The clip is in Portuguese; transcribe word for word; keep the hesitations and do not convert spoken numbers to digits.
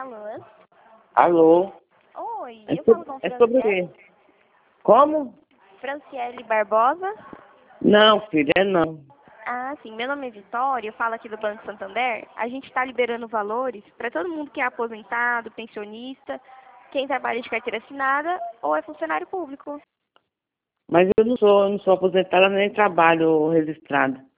Alô? Alô? Oi, É, eu so, falo com é sobre o Franciele. quê? Como? Franciele Barbosa? Não, filha, é não. Ah, sim. Meu nome é Vitória, eu falo aqui do Banco Santander. A gente está liberando valores para todo mundo que é aposentado, pensionista, quem trabalha de carteira assinada ou é funcionário público. Mas eu não sou, eu não sou aposentada nem trabalho registrado.